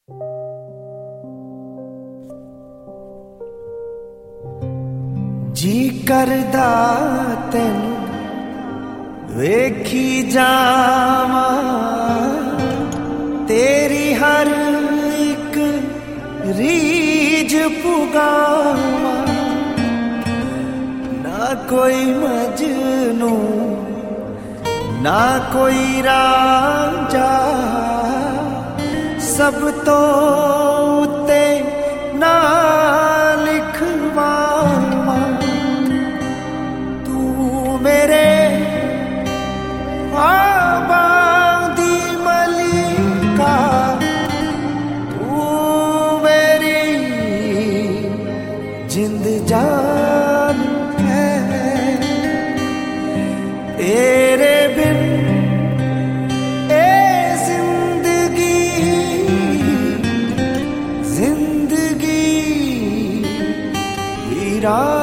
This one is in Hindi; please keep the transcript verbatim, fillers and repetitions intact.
जी करदा तैनू वेखी जावा, तेरी हर एक रीज पुगावा। ना कोई मजनू ना कोई रांझा, सब तो उत्ते ना लिखवावा। तू मेरे ख्वाबां दी मलिका, तू मेरी जिंद जान है। तेरे बिन ए जिंदगी जिंदगी वीरा